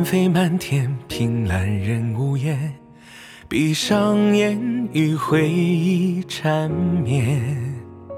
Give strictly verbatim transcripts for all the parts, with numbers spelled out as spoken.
飞满天，凭栏人无言。闭上眼，与回忆缠绵。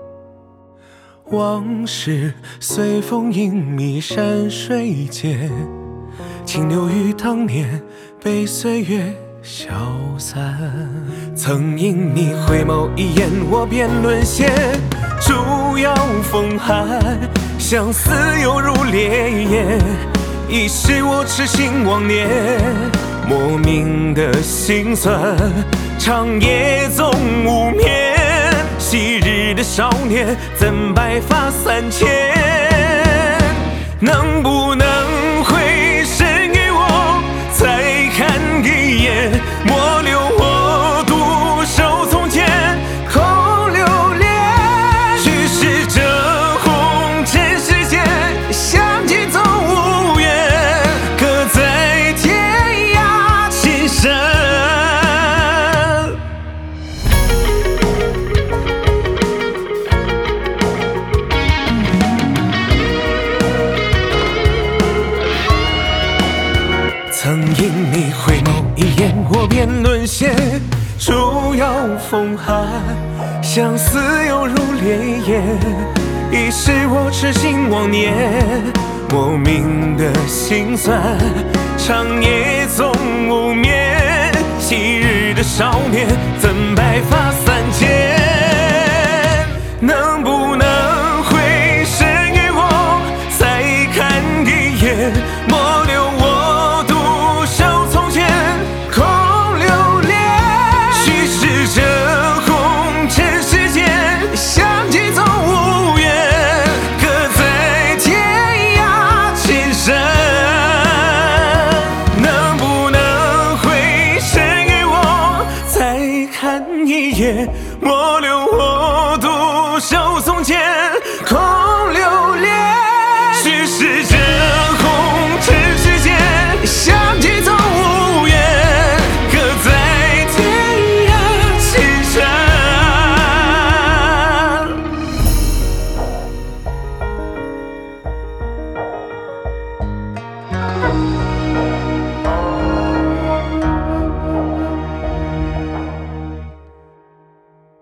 往事随风隐秘山水间，停留于当年，被岁月消散。曾因你回眸一眼，我便沦陷。烛摇风寒，相思犹如烈焰，已是我痴心妄念。莫名的心酸，长夜总无眠。昔日的少年，怎白发三千？能不能回身给我，再看一眼？莫留我独守从前，空留恋。虚实这红尘世间，相见总无缘，各在天涯情深。曾因你回眸一眼，我便沦陷。烛摇风寒，相思犹如烈焰，已是我痴心妄念。莫名的心酸，长夜总无眠。昔日的少年，怎白发三千？能不能回身给我，再看一眼？莫留我独守从前，空留恋。虚实这红尘世间，相见总无缘，各在天涯情深。能不能回身给我，再看一眼？莫留